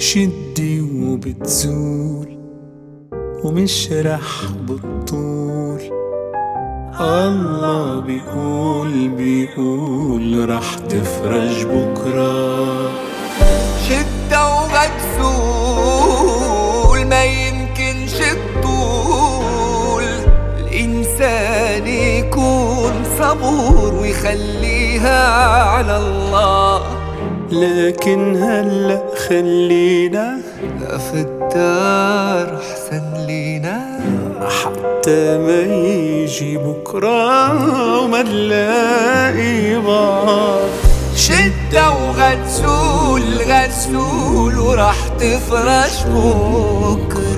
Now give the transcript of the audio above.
شدي وبتزول ومش رح بتطول. الله بيقول رح تفرج بكرة. شدة وغتزول ما يمكنش الطول. الإنسان يكون صبور ويخليها على الله. لكن هلأ خلينا في الدار أحسن لينا حتى ما يجي بكرة وما نلاقي بعض. شدة وغتزول غتزول وراح تفرش بكرة.